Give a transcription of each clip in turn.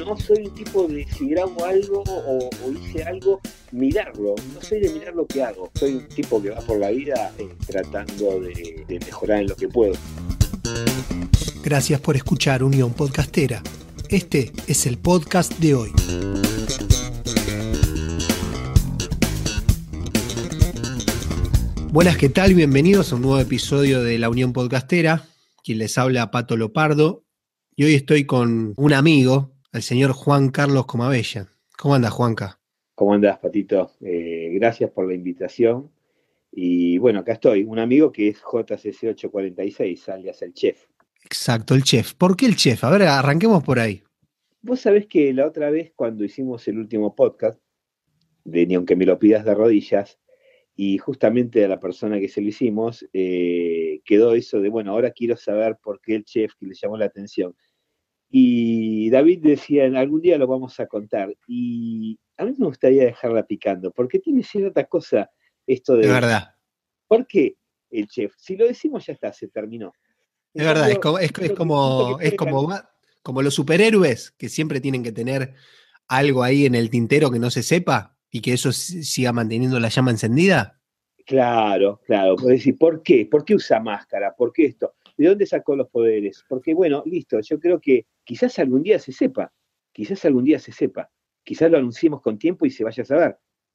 no soy un tipo de si grabo algo o hice algo, mirarlo. No soy de mirar lo que hago. Soy un tipo que va por la vida tratando de mejorar en lo que puedo. Gracias por escuchar Unión Podcastera. Este es el podcast de hoy. Buenas, ¿qué tal? Bienvenidos a un nuevo episodio de la Unión Podcastera. Quien les habla, Pato Lopardo. Y hoy estoy con un amigo, el señor Juan Carlos Comabella. ¿Cómo andas, Juanca? ¿Cómo andás, Patito? Gracias por la invitación. Y bueno, acá estoy. Un amigo que es JCC846, alias el Chef. Exacto, el chef. ¿Por qué el chef? A ver, arranquemos por ahí. Vos sabés que la otra vez cuando hicimos el último podcast, de Ni aunque me lo pidas de rodillas, y justamente a la persona que se lo hicimos, quedó eso de, bueno, ahora quiero saber por qué el chef, que le llamó la atención. Y David decía, en algún día lo vamos a contar. Y a mí me gustaría dejarla picando, porque tiene cierta cosa esto Es de, verdad, ¿por qué el chef? Si lo decimos ya está, se terminó. En es verdad. cambio, siento que Es puede como, como los superhéroes que siempre tienen que tener algo ahí en el tintero que no se sepa y que eso siga manteniendo la llama encendida. Claro, claro. Puedes decir, ¿por qué? ¿Por qué usa máscara? ¿Por qué esto? ¿De dónde sacó los poderes? Porque, bueno, listo, yo creo que quizás algún día se sepa, quizás lo anunciemos con tiempo y se vaya a saber.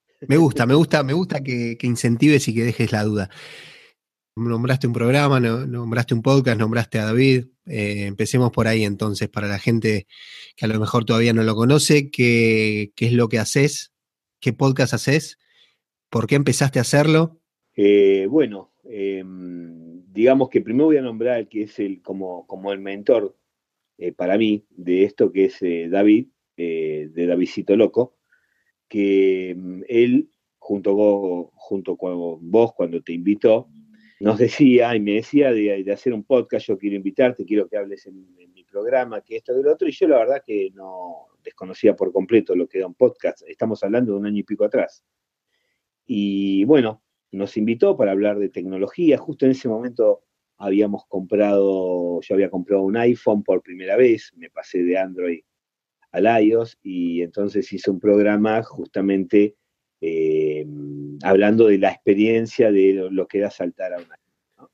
Me gusta que incentives y que dejes la duda. Nombraste un programa, nombraste un podcast, nombraste a David. Empecemos por ahí entonces, para la gente que a lo mejor todavía no lo conoce, qué es lo que haces, qué podcast haces, por qué empezaste a hacerlo. Bueno, digamos que primero voy a nombrar al que es como el mentor para mí de esto, que es David, de Davidcito Loco, que él, junto con vos, cuando te invitó, nos decía y me decía de hacer un podcast, yo quiero invitarte, quiero que hables en mi programa, que esto, que lo otro, y yo la verdad que no desconocía por completo lo que era un podcast. Estamos hablando de un año y pico atrás. Y bueno, nos invitó para hablar de tecnología. Justo en ese momento yo había comprado un iPhone por primera vez, me pasé de Android al iOS y entonces hice un programa justamente hablando de la experiencia de lo que era saltar a un iPhone, ¿no?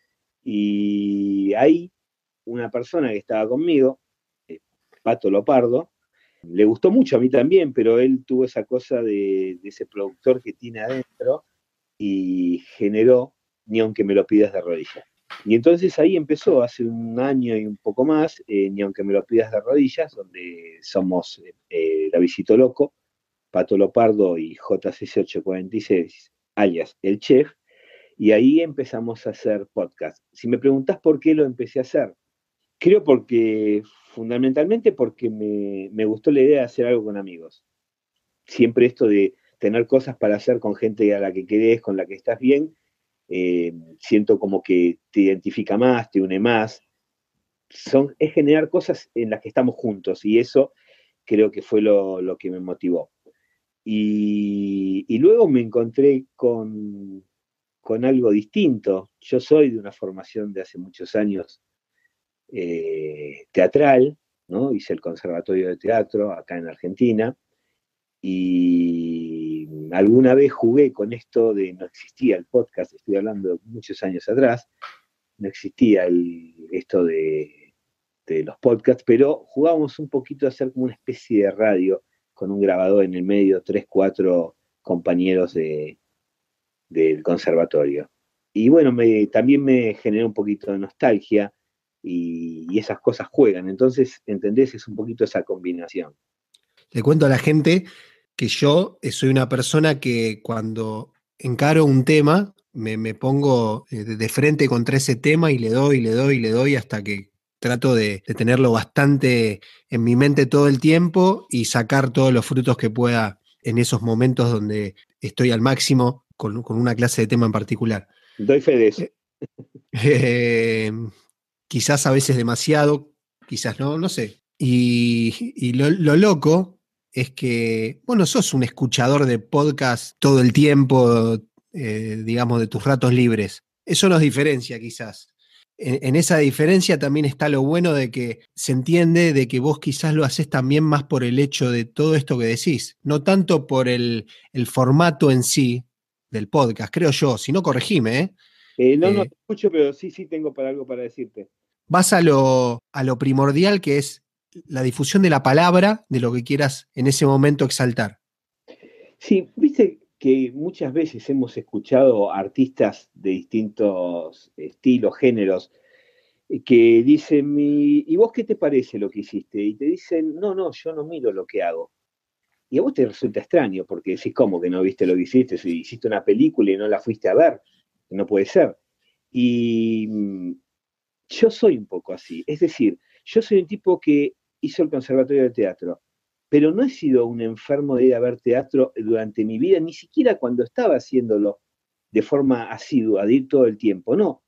Y ahí una persona que estaba conmigo, Pato Lopardo, le gustó mucho a mí también, pero él tuvo esa cosa de ese productor que tiene adentro y generó Ni aunque me lo pidas de rodillas. Y entonces ahí empezó, hace un año y un poco más, Ni aunque me lo pidas de rodillas, donde somos Davidcito Loco, Pato Lopardo y JCC846, alias El Chef, y ahí empezamos a hacer podcast. Si me preguntás por qué lo empecé a hacer, creo fundamentalmente porque me gustó la idea de hacer algo con amigos. Siempre esto de tener cosas para hacer con gente a la que querés, con la que estás bien, siento como que te identifica más, te une más. Es generar cosas en las que estamos juntos y eso creo que fue lo que me motivó. Y luego me encontré con algo distinto. Yo soy de una formación de hace muchos años teatral, ¿no? Hice el Conservatorio de Teatro acá en Argentina y alguna vez jugué con esto de, no existía el podcast, estoy hablando de muchos años atrás, no existía esto de los podcasts, pero jugábamos un poquito a hacer como una especie de radio con un grabador en el medio, 3, 4 compañeros del conservatorio. Y bueno, también me generó un poquito de nostalgia y esas cosas juegan. Entonces, ¿entendés? Es un poquito esa combinación. Le cuento a la gente que yo soy una persona que cuando encaro un tema, me pongo de frente contra ese tema y le doy hasta que trato de tenerlo bastante en mi mente todo el tiempo y sacar todos los frutos que pueda en esos momentos donde estoy al máximo con una clase de tema en particular. Doy fe de eso. Eh, Quizás a veces demasiado, quizás no, no sé. Y lo loco es que, bueno, sos un escuchador de podcast todo el tiempo, digamos, de tus ratos libres. Eso nos diferencia quizás. en esa diferencia también está lo bueno de que se entiende de que vos quizás lo haces también más por el hecho de todo esto que decís, no tanto por el formato en sí del podcast, creo yo, si no corregime, ¿eh? No te escucho, pero sí tengo algo para decirte. Vas a lo primordial, que es la difusión de la palabra, de lo que quieras en ese momento exaltar. Sí, viste que muchas veces hemos escuchado artistas de distintos estilos, géneros, que dicen, ¿y vos qué te parece lo que hiciste? Y te dicen, no, yo no miro lo que hago. Y a vos te resulta extraño, porque decís, ¿cómo que no viste lo que hiciste? Si hiciste una película y no la fuiste a ver, no puede ser. Y yo soy un poco así, es decir, yo soy un tipo que hizo el conservatorio de teatro, pero no he sido un enfermo de ir a ver teatro durante mi vida, ni siquiera cuando estaba haciéndolo de forma asidua, de ir todo el tiempo, no.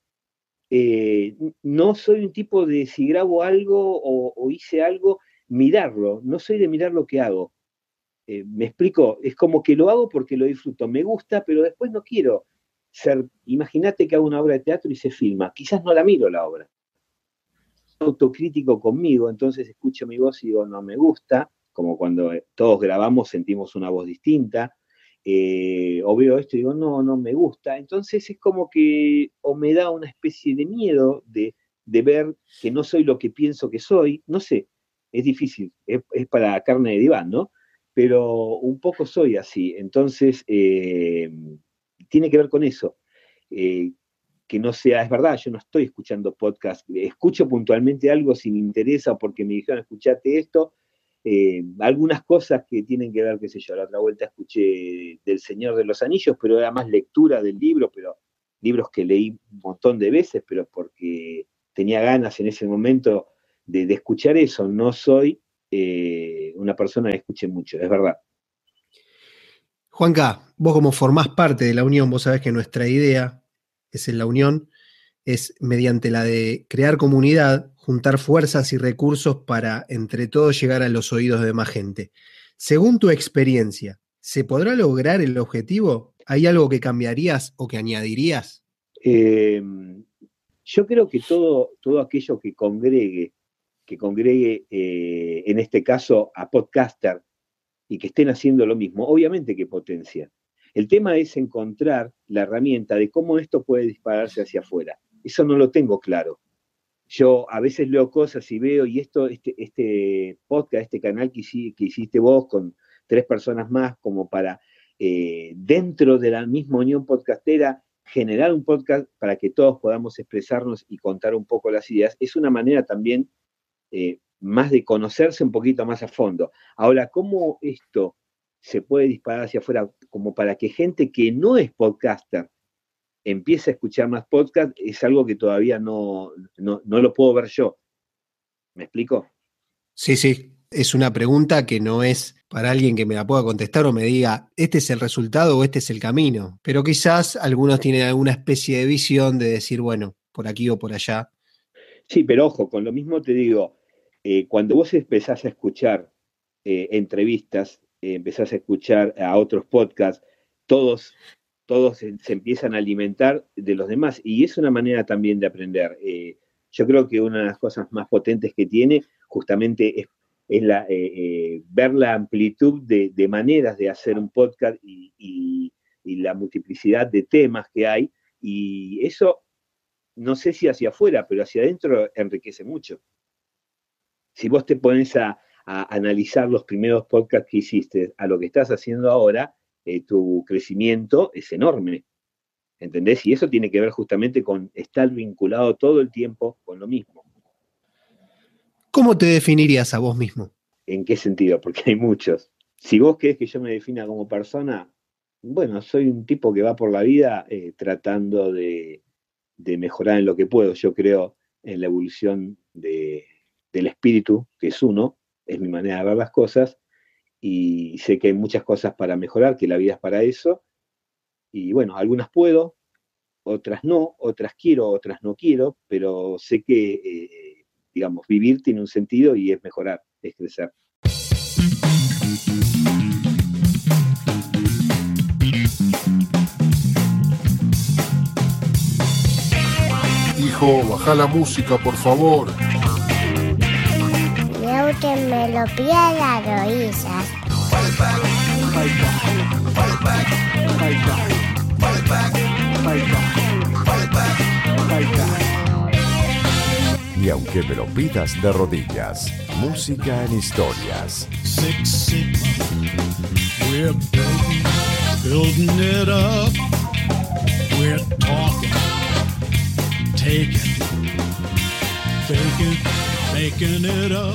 No soy un tipo de si grabo algo o hice algo, mirarlo, no soy de mirar lo que hago. Me explico, es como que lo hago porque lo disfruto, me gusta, pero después no quiero ser, imagínate que hago una obra de teatro y se filma, quizás no la miro la obra. Autocrítico conmigo, entonces escucho mi voz y digo, no me gusta, como cuando todos grabamos sentimos una voz distinta, o veo esto y digo, no me gusta, entonces es como que o me da una especie de miedo de ver que no soy lo que pienso que soy, no sé, es difícil, es para carne de diván, ¿no? Pero un poco soy así, entonces tiene que ver con eso. Que no sea, es verdad, yo no estoy escuchando podcast, escucho puntualmente algo si me interesa o porque me dijeron escuchate esto, algunas cosas que tienen que ver, qué sé yo, la otra vuelta escuché del Señor de los Anillos, pero era más lectura del libro, pero libros que leí un montón de veces, pero porque tenía ganas en ese momento de escuchar eso, no soy una persona que escuche mucho, es verdad. Juanca, vos como formás parte de la unión, vos sabés que nuestra idea es en la unión, es mediante la de crear comunidad, juntar fuerzas y recursos para entre todos llegar a los oídos de más gente. Según tu experiencia, ¿se podrá lograr el objetivo? ¿Hay algo que cambiarías o que añadirías? Yo creo que todo aquello que congregue en este caso a podcaster y que estén haciendo lo mismo, obviamente que potencia. El tema es encontrar la herramienta de cómo esto puede dispararse hacia afuera. Eso no lo tengo claro. Yo a veces leo cosas y veo, y este podcast, este canal que hiciste vos con 3 personas más, como para dentro de la misma unión podcastera, generar un podcast para que todos podamos expresarnos y contar un poco las ideas, es una manera también más de conocerse un poquito más a fondo. Ahora, ¿cómo esto se puede disparar hacia afuera como para que gente que no es podcaster empiece a escuchar más podcast? Es algo que todavía no lo puedo ver yo. ¿Me explico? Sí. Es una pregunta que no es para alguien que me la pueda contestar o me diga, este es el resultado o este es el camino. Pero quizás algunos tienen alguna especie de visión de decir, bueno, por aquí o por allá. Sí, pero ojo, con lo mismo te digo, cuando vos empezás a escuchar entrevistas, empezás a escuchar a otros podcasts, todos se empiezan a alimentar de los demás y es una manera también de aprender. Yo creo que una de las cosas más potentes que tiene justamente es ver la amplitud de maneras de hacer un podcast y la multiplicidad de temas que hay, y eso no sé si hacia afuera, pero hacia adentro enriquece mucho. Si vos te pones a analizar los primeros podcasts que hiciste a lo que estás haciendo ahora, tu crecimiento es enorme, ¿entendés? Y eso tiene que ver justamente con estar vinculado todo el tiempo con lo mismo. ¿Cómo te definirías a vos mismo? ¿En qué sentido? Porque hay muchos. Si vos querés que yo me defina como persona, bueno, soy un tipo que va por la vida tratando de mejorar en lo que puedo. Yo creo en la evolución del espíritu, que es uno, es mi manera de ver las cosas, y sé que hay muchas cosas para mejorar, que la vida es para eso, y bueno, algunas puedo, otras no, otras quiero, otras no quiero, pero sé que, digamos, vivir tiene un sentido y es mejorar, es crecer. hijo, baja la música, por favor. Creo que me lo pilla las rodillas. Y aunque me lo pidas de rodillas, música en historias. Six Sigma, we're building it up. We're talking, taking, faking, making it up.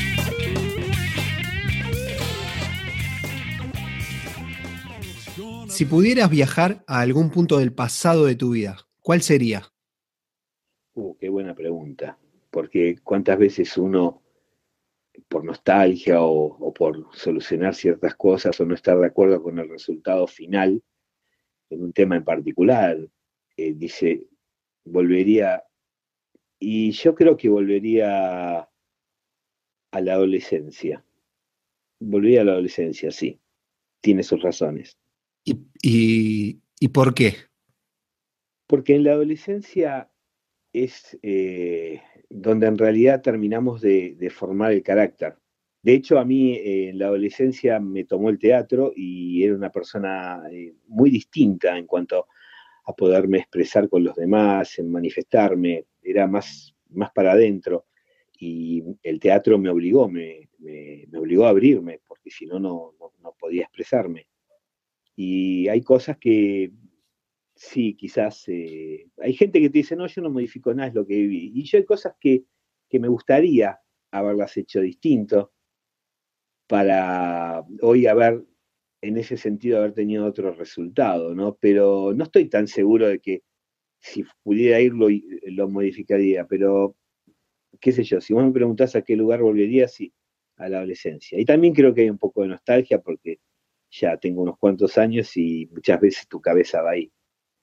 Si pudieras viajar a algún punto del pasado de tu vida, ¿cuál sería? Qué buena pregunta. Porque cuántas veces uno, por nostalgia o por solucionar ciertas cosas o no estar de acuerdo con el resultado final en un tema en particular, dice, volvería, y yo creo que volvería a la adolescencia. Volvería a la adolescencia, sí. Tiene sus razones. ¿Y por qué? Porque en la adolescencia es donde en realidad terminamos de formar el carácter. De hecho, a mí en la adolescencia me tomó el teatro y era una persona muy distinta en cuanto a poderme expresar con los demás, en manifestarme, era más para adentro. Y el teatro me obligó, me obligó a abrirme, porque si no, no podía expresarme. Y hay cosas que sí, quizás hay gente que te dice, no, yo no modifico nada, es lo que viví. Y yo hay cosas que me gustaría haberlas hecho distinto para hoy haber, en ese sentido, haber tenido otro resultado, ¿no? Pero no estoy tan seguro de que si pudiera ir lo modificaría, pero qué sé yo, si vos me preguntás a qué lugar volvería, sí, a la adolescencia. Y también creo que hay un poco de nostalgia porque ya tengo unos cuantos años y muchas veces tu cabeza va ahí.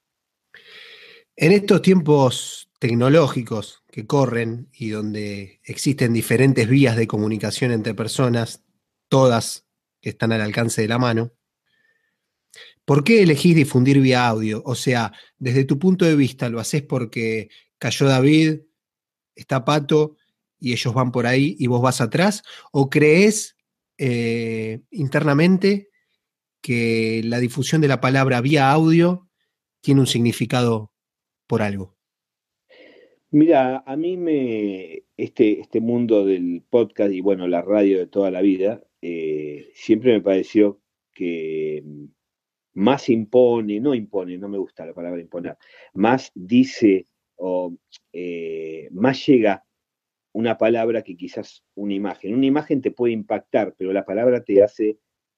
En estos tiempos tecnológicos que corren y donde existen diferentes vías de comunicación entre personas, todas que están al alcance de la mano, ¿por qué elegís difundir vía audio? O sea, desde tu punto de vista, ¿lo haces porque cayó David, está Pato y ellos van por ahí y vos vas atrás? ¿O crees internamente que la difusión de la palabra vía audio tiene un significado por algo? Mira, a mí este mundo del podcast y bueno, la radio de toda la vida, siempre me pareció que más impone, no me gusta la palabra imponer, más dice o más llega una palabra que quizás una imagen. Una imagen te puede impactar, pero la palabra te hace,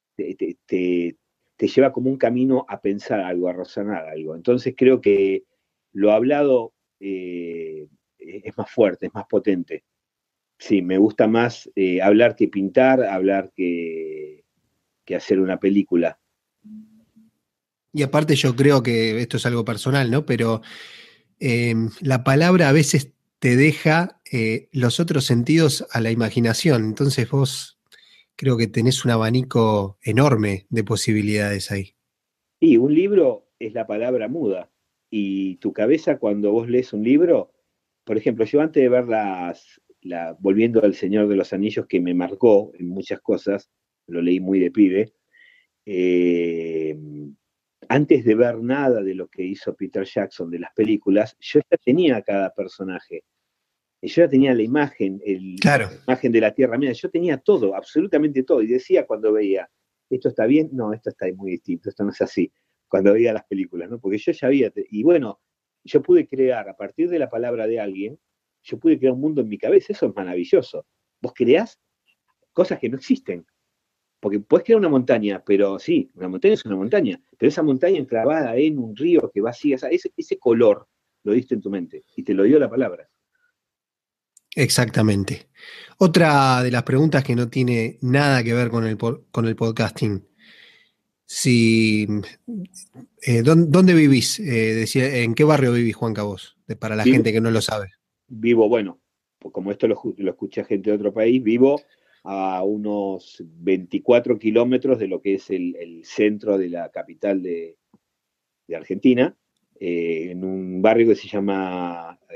te lleva como un camino a pensar algo, a razonar algo. Entonces creo que lo hablado es más fuerte, es más potente. Sí, me gusta más hablar que pintar, hablar que hacer una película. Y aparte yo creo que esto es algo personal, ¿no? Pero la palabra a veces te deja los otros sentidos a la imaginación. Entonces vos creo que tenés un abanico enorme de posibilidades ahí. Y un libro es la palabra muda. Y tu cabeza cuando vos lees un libro, por ejemplo, yo antes de ver volviendo al Señor de los Anillos, que me marcó en muchas cosas, lo leí muy de pibe, eh, antes de ver nada de lo que hizo Peter Jackson de las películas, yo ya tenía cada personaje. Yo ya tenía la imagen, Claro. la imagen de la Tierra. Mira, yo tenía todo, absolutamente todo. Y decía cuando veía, esto está bien, no, esto está muy distinto, esto no es así. Cuando veía las películas, ¿no? Porque yo ya había, y bueno, yo pude crear, a partir de la palabra de alguien, yo pude crear un mundo en mi cabeza, eso es maravilloso. Vos creás cosas que no existen. Porque puedes crear una montaña, pero sí, una montaña es una montaña, pero esa montaña enclavada en un río que va así, ese color lo diste en tu mente y te lo dio la palabra. Exactamente. Otra de las preguntas que no tiene nada que ver con el podcasting. Si, ¿dónde vivís? ¿En qué barrio vivís, Juanca, vos? Para la gente que no lo sabe. Vivo, bueno, como esto lo escucha gente de otro país, vivo a unos 24 kilómetros de lo que es el centro de la capital de Argentina, en un barrio que se llama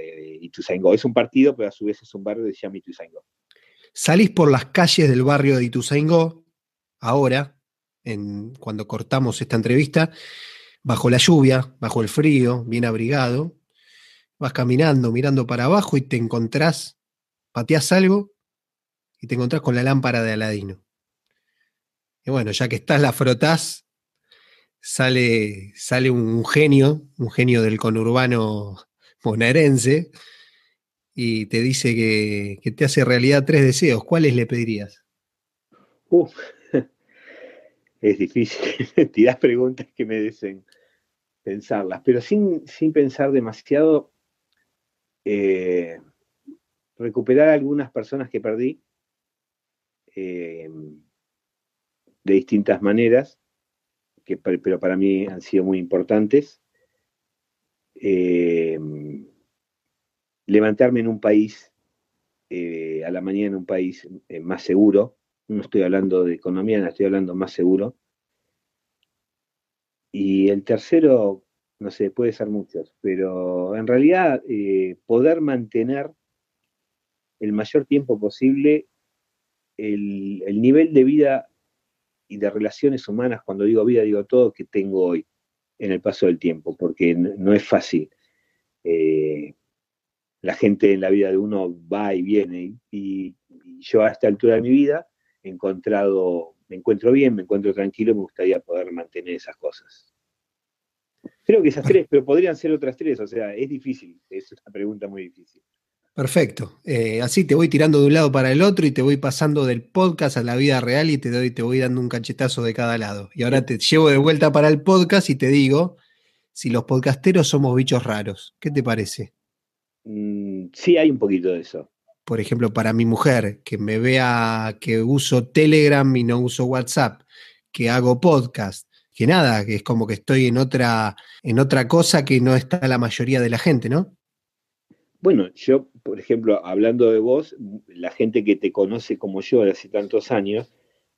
Ituzaingó. Es un partido, pero a su vez es un barrio que se llama Ituzaingó. Salís por las calles del barrio de Ituzaingó, ahora, cuando cortamos esta entrevista, bajo la lluvia, bajo el frío, bien abrigado, vas caminando, mirando para abajo y te encontrás, pateás algo y te encontrás con la lámpara de Aladino. Y bueno, ya que estás, la frotás, sale un genio del conurbano bonaerense, y te dice que te hace realidad 3 deseos. ¿Cuáles le pedirías? Es difícil. Tirás preguntas que me dicen pensarlas, pero sin pensar demasiado. Recuperar algunas personas que perdí de distintas maneras, pero para mí han sido muy importantes. Levantarme en un país, a la mañana en un país más seguro. No estoy hablando de economía, no estoy hablando más seguro. Y el tercero, no sé, puede ser muchos, pero en realidad poder mantener el mayor tiempo posible el nivel de vida y de relaciones humanas, cuando digo vida, digo todo, que tengo hoy en el paso del tiempo, porque no es fácil. La gente en la vida de uno va y viene, y yo a esta altura de mi vida me encuentro bien, me encuentro tranquilo, me gustaría poder mantener esas cosas. Creo que esas 3, pero podrían ser otras 3, o sea, es difícil, es una pregunta muy difícil. Perfecto. Así te voy tirando de un lado para el otro y te voy pasando del podcast a la vida real y te voy dando un cachetazo de cada lado. Y ahora te llevo de vuelta para el podcast y te digo si los podcasteros somos bichos raros. ¿Qué te parece? Sí, hay un poquito de eso. Por ejemplo, para mi mujer, que me vea que uso Telegram y no uso WhatsApp, que hago podcast, que nada, que es como que estoy en otra cosa que no está la mayoría de la gente, ¿no? Bueno, yo, por ejemplo, hablando de vos, la gente que te conoce como yo de hace tantos años,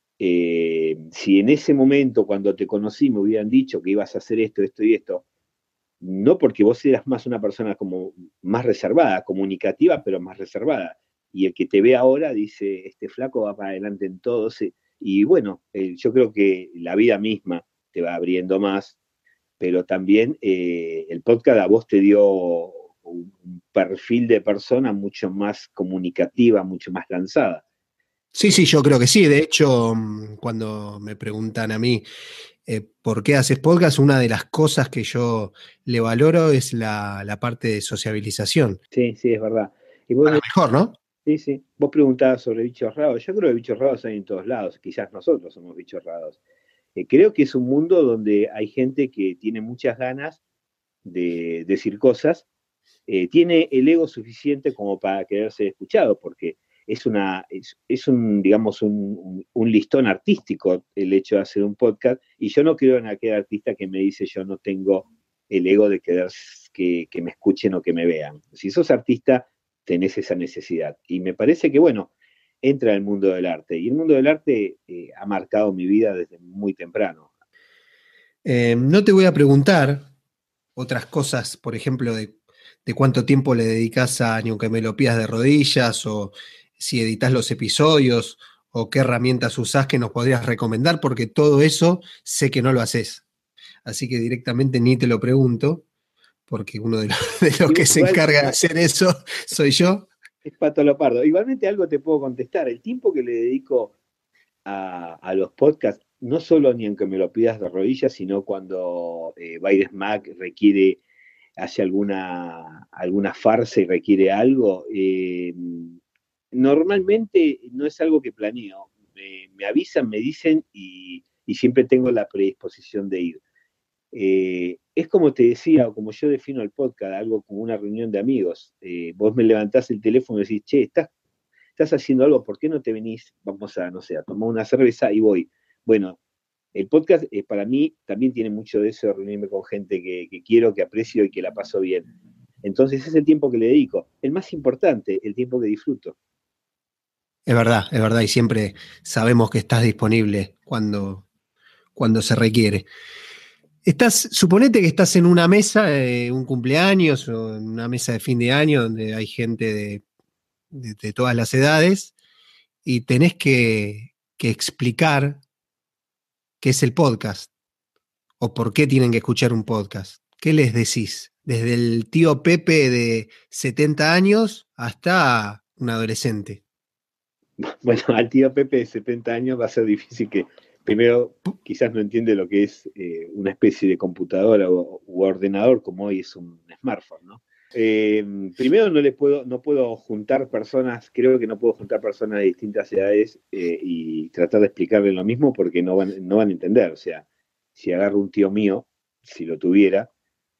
si en ese momento, cuando te conocí, me hubieran dicho que ibas a hacer esto, esto y esto, no porque vos eras más una persona como más reservada, comunicativa, pero más reservada. Y el que te ve ahora dice, este flaco va para adelante en todo. Y bueno, yo creo que la vida misma te va abriendo más, pero también el podcast a vos te dio un perfil de persona mucho más comunicativa, mucho más lanzada. Sí, yo creo que sí. De hecho, cuando me preguntan a mí por qué haces podcast, una de las cosas que yo le valoro es la parte de sociabilización. Sí, es verdad. Y vos, a lo mejor, ¿no? Sí. Vos preguntabas sobre bichos raros. Yo creo que bichos raros hay en todos lados. Quizás nosotros somos bichos raros. Creo que es un mundo donde hay gente que tiene muchas ganas de decir cosas. Tiene el ego suficiente como para querer ser escuchado, porque es un digamos, un listón artístico el hecho de hacer un podcast, y yo no creo en aquel artista que me dice yo no tengo el ego de querer que me escuchen o que me vean. Si sos artista, tenés esa necesidad. Y me parece que, bueno, entra el mundo del arte, y el mundo del arte ha marcado mi vida desde muy temprano. No te voy a preguntar otras cosas, por ejemplo, de cuánto tiempo le dedicas a Ni aunque me lo pidas de rodillas, o si editas los episodios, o qué herramientas usás que nos podrías recomendar, porque todo eso sé que no lo haces. Así que directamente ni te lo pregunto, porque uno de los que se encarga de hacer eso soy yo. Es Pato Lopardo. Igualmente algo te puedo contestar. El tiempo que le dedico a los podcasts, no solo Ni aunque me lo pidas de rodillas, sino cuando Baires Mac hace alguna farsa y requiere algo, normalmente no es algo que planeo. Me avisan, me dicen, y siempre tengo la predisposición de ir. Es como te decía, o como yo defino el podcast, algo como una reunión de amigos. Vos me levantás el teléfono y decís, che, estás haciendo algo, ¿por qué no te venís? Vamos a, no sé, a tomar una cerveza, y voy. Bueno, el podcast para mí también tiene mucho de eso, de reunirme con gente que quiero, que aprecio y que la paso bien. Entonces es el tiempo que le dedico. El más importante, el tiempo que disfruto. Es verdad, y siempre sabemos que estás disponible cuando se requiere. Suponete que estás en una mesa, un cumpleaños o en una mesa de fin de año donde hay gente de todas las edades y tenés que explicar qué es el podcast o por qué tienen que escuchar un podcast. ¿Qué les decís? Desde el tío Pepe de 70 años hasta un adolescente. Bueno, al tío Pepe de 70 años va a ser difícil que, primero, quizás no entiende lo que es una especie de computadora u ordenador, como hoy es un smartphone, ¿no? Primero no puedo juntar personas, creo que no puedo juntar personas de distintas edades y tratar de explicarles lo mismo porque no van a entender. O sea, si agarro un tío mío, si lo tuviera,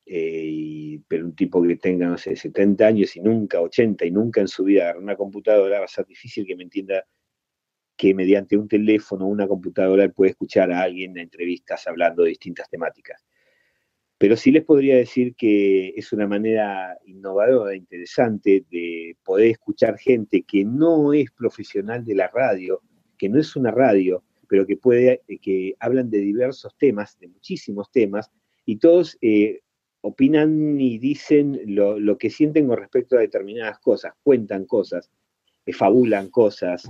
pero un tipo que tenga, no sé, 70 años y nunca, 80 y nunca en su vida agarró una computadora, va a ser difícil que me entienda que mediante un teléfono o una computadora él puede escuchar a alguien en entrevistas hablando de distintas temáticas. Pero sí les podría decir que es una manera innovadora, interesante de poder escuchar gente que no es profesional de la radio, que no es una radio, pero que hablan de diversos temas, de muchísimos temas, y todos opinan y dicen lo que sienten con respecto a determinadas cosas, cuentan cosas, fabulan cosas,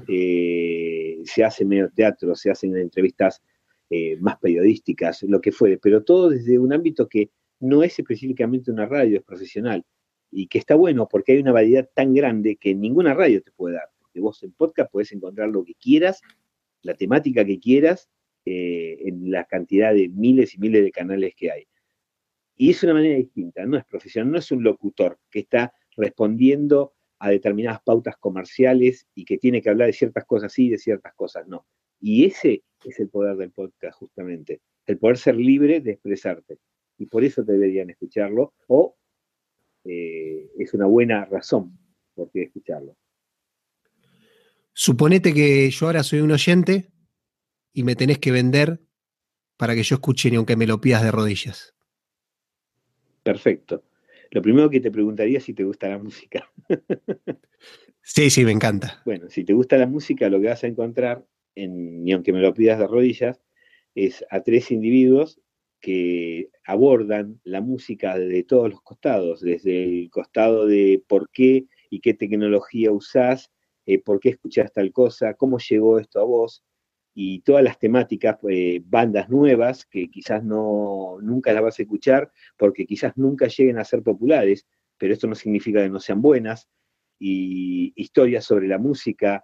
se hace medio teatro, se hacen entrevistas más periodísticas, lo que fuere, pero todo desde un ámbito que no es específicamente una radio, es profesional, y que está bueno porque hay una variedad tan grande que ninguna radio te puede dar, porque vos en podcast podés encontrar lo que quieras, la temática que quieras, en la cantidad de miles y miles de canales que hay. Y es una manera distinta, no es profesional, no es un locutor que está respondiendo a determinadas pautas comerciales y que tiene que hablar de ciertas cosas sí y de ciertas cosas no. Y ese es el poder del podcast, justamente. El poder ser libre de expresarte. Y por eso deberían escucharlo. O es una buena razón por qué escucharlo. Suponete que yo ahora soy un oyente y me tenés que vender para que yo escuche ni aunque me lo pidas de rodillas. Perfecto. Lo primero que te preguntaría es si te gusta la música. Sí, me encanta. Bueno, si te gusta la música, lo que vas a encontrar, ni aunque me lo pidas de rodillas, es a 3 individuos que abordan la música desde todos los costados, desde el costado de por qué y qué tecnología usás, por qué escuchás tal cosa, cómo llegó esto a vos, y todas las temáticas, bandas nuevas que quizás nunca las vas a escuchar porque quizás nunca lleguen a ser populares, pero esto no significa que no sean buenas, y historias sobre la música,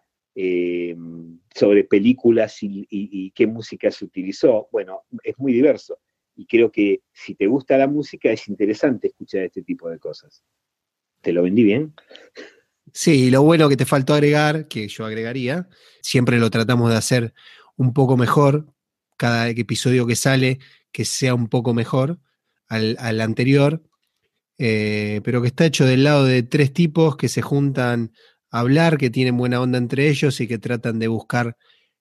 sobre películas y qué música se utilizó. Bueno, es muy diverso, y creo que si te gusta la música es interesante escuchar este tipo de cosas. ¿Te lo vendí bien? Sí, lo bueno que te faltó agregar, que yo agregaría, siempre lo tratamos de hacer un poco mejor, cada episodio que sale, que sea un poco mejor al anterior, pero que está hecho del lado de 3 tipos que se juntan a hablar, que tienen buena onda entre ellos y que tratan de buscar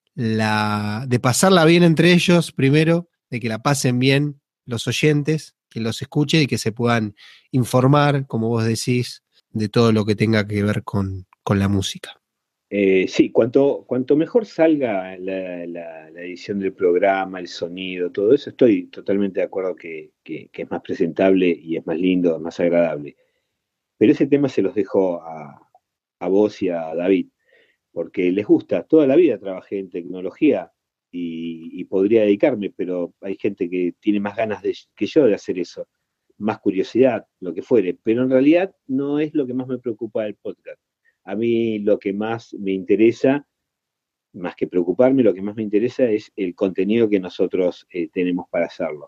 de pasarla bien entre ellos primero, de que la pasen bien los oyentes, que los escuchen y que se puedan informar, como vos decís, de todo lo que tenga que ver con la música. Sí, cuanto mejor salga la edición del programa, el sonido, todo eso, estoy totalmente de acuerdo que es más presentable y es más lindo, más agradable. Pero ese tema se los dejo a vos y a David, porque les gusta. Toda la vida trabajé en tecnología y podría dedicarme, pero hay gente que tiene más ganas que yo de hacer eso, más curiosidad, lo que fuere. Pero en realidad no es lo que más me preocupa del podcast. A mí lo que más me interesa, más que preocuparme, lo que más me interesa es el contenido que nosotros tenemos para hacerlo.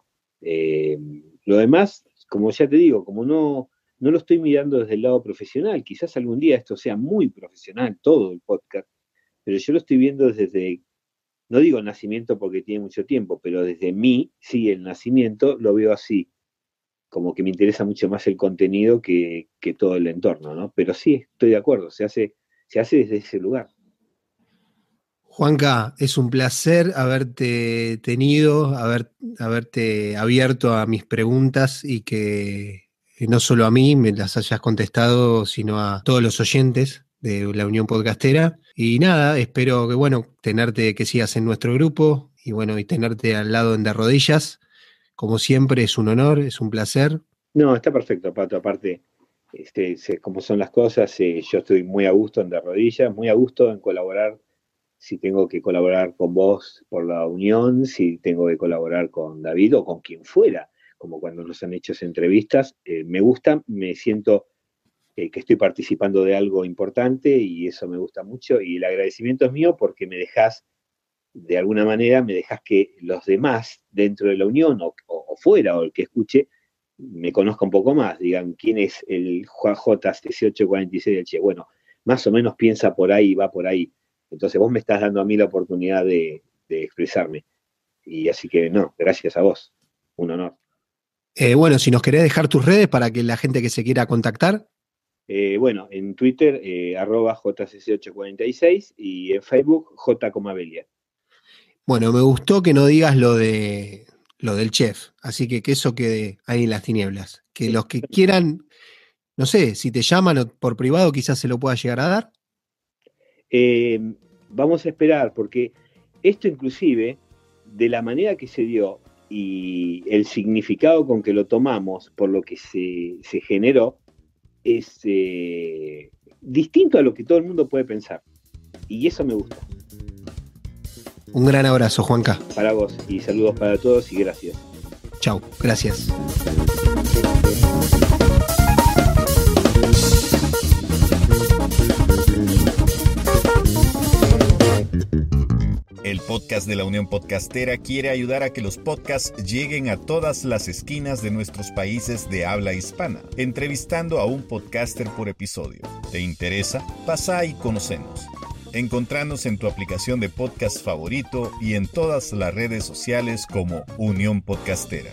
Lo demás, como ya te digo, como no lo estoy mirando desde el lado profesional, quizás algún día esto sea muy profesional, todo el podcast, pero yo lo estoy viendo desde, no digo el nacimiento porque tiene mucho tiempo, pero desde mí, sí, el nacimiento, lo veo así, como que me interesa mucho más el contenido que todo el entorno, ¿no? Pero sí, estoy de acuerdo, se hace desde ese lugar. Juanca, es un placer haberte tenido, haberte abierto a mis preguntas y que no solo a mí me las hayas contestado, sino a todos los oyentes de la Unión Podcastera. Y nada, espero que, tenerte, que sigas en nuestro grupo y tenerte al lado en De Rodillas, Como siempre, es un honor, es un placer. No, está perfecto, Pato. Aparte, como son las cosas, yo estoy muy a gusto en De Rodillas, muy a gusto en colaborar. Si tengo que colaborar con vos por la unión, si tengo que colaborar con David o con quien fuera, como cuando nos han hecho entrevistas, me gusta, me siento que estoy participando de algo importante y eso me gusta mucho. Y el agradecimiento es mío porque me dejás, de alguna manera, me dejás que los demás dentro de la unión o fuera, o el que escuche, me conozca un poco más, digan quién es el JC846 del Che. Bueno, más o menos piensa por ahí, va por ahí. Entonces vos me estás dando a mí la oportunidad de expresarme. Y así que no, gracias a vos. Un honor. Bueno, si nos querés dejar tus redes para que la gente que se quiera contactar. Bueno, en Twitter, @JCC846 y en Facebook, J. Bueno, me gustó que no digas lo del chef, así que eso quede ahí en las tinieblas. Que los que quieran, no sé, si te llaman o por privado quizás se lo pueda llegar a dar. Vamos a esperar, porque esto inclusive, de la manera que se dio y el significado con que lo tomamos, por lo que se generó, es distinto a lo que todo el mundo puede pensar. Y eso me gusta. Un gran abrazo, Juanca. Para vos, y saludos para todos y gracias. Chau, gracias. El podcast de la Unión Podcastera quiere ayudar a que los podcasts lleguen a todas las esquinas de nuestros países de habla hispana, entrevistando a un podcaster por episodio. ¿Te interesa? Pasa y conocenos. Encontranos en tu aplicación de podcast favorito y en todas las redes sociales como Unión Podcastera.